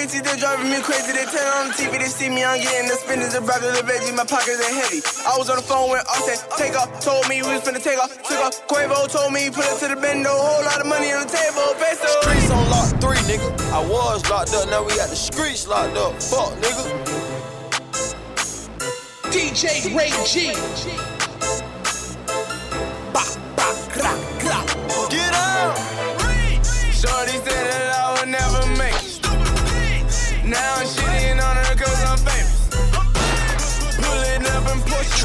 bitches, they driving me crazy. They turn on the TV, they see me, I'm getting the spinach, the broccoli, the veggie, my pockets are heavy. I was on the phone with Offset, take off, told me we was finna take off, took off. Quavo told me put it to the bendo, whole lot of money on the table, peso. Streets on lock 3, nigga. I was locked up, now we got the streets locked up. Fuck, nigga. DJ Ray G. Get out! Shorty said that I would never make it. Now I'm shitting on her cause I'm famous. Pulling up and pushing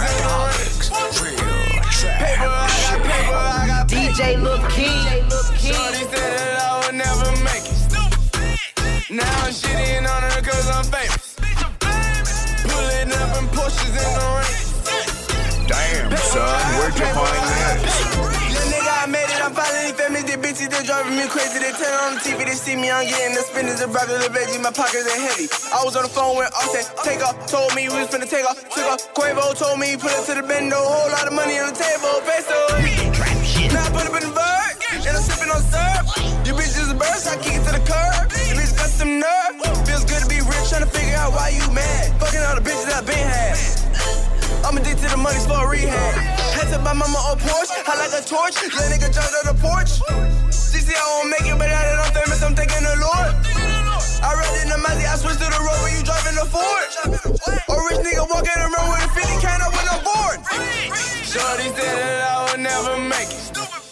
paper, I got paper. DJ Lil King. Shorty said that I would never make it. Now I'm shitting on her cause I'm famous. Pulling up and pushes in the rain. Damn, son, where'd you find this? Little nigga, I made it, I'm finally famous. These bitches, they driving me crazy. They turn on the TV, they see me, I'm getting the spinach, the broccoli, the veggie, my pockets are heavy. I was on the phone with Offset, take off, told me we was finna take off, took off. Quavo told me put it to the bendo, whole lot of money on the table, peso. Now I put up in the bird, and I'm sipping on syrup. You bitches a bird, so I kick it to the curb. You bitch got some nerve. Feels good to be rich, trying to figure out why you mad. Fucking all the bitches I been had. I'm addicted to the money for a rehab. Had to buy mama a Porsche, I like a torch. Little nigga jumped on the porch. She see I won't make it, but now that I'm famous, I'm thanking the Lord. I read in the Mazzy, I switched to the road when you driving the Ford. A rich nigga walking around with a 50 can up with a board. Shorty said that I would never make it.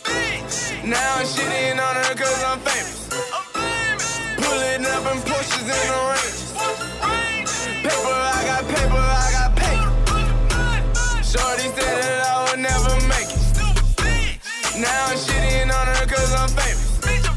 Now I'm shitting on her cause I'm famous. Pulling up and pushes in the rain. Paper, I got paper, I got paper. Shorty said that I would never make it. Now I'm shitting on her cause I'm famous.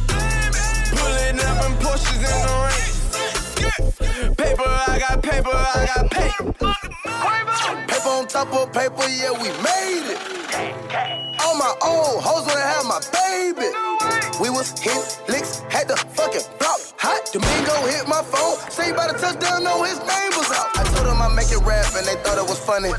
Pulling up and pushes in the rain. Paper, I got paper, I got paper. Paper on top of paper, yeah, we made it. On my own, hoes wanna have my baby. We was hitting licks, had the fucking block hot. Domingo hit my phone, say by the touchdown, know his name was out. I told him I make it rap and they thought it was funny.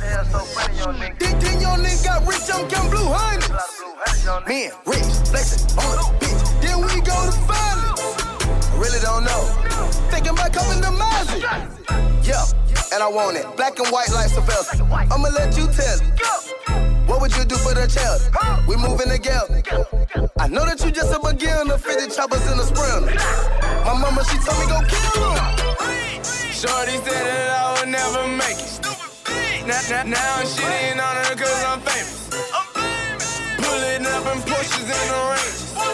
Then your nigga got rich on Cam Blue Honey. Me and Rich flexing on the bitch, then we go to violence. I really don't know, thinking about coming to Mazzy. Yeah, and I want it, black and white like Sylvester. I'ma let you tell it. What would you do for the child? We moving together. I know that you just a beginner, 50 choppers in the sprinter. My mama, she told me go kill him. Shorty said that I would never make it. Now I'm shitting on her cause I'm famous. Pulling up and pushes in the rain.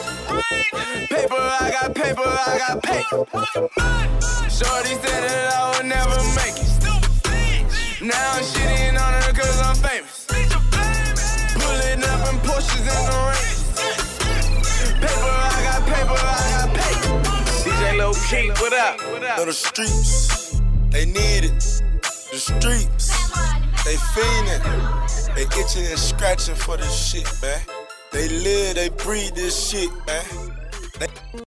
Paper, I got paper, I got paper. Shorty said that I would never make it. Now I'm shitting on her cause I'm famous. Pulling up and pushes in the rain. Paper, I got paper, I got paper. DJ Lil King, what up? Know the streets, they need it. The streets, they fiendin'. They itching and scratching for this shit, man. They live, they breathe this shit, man.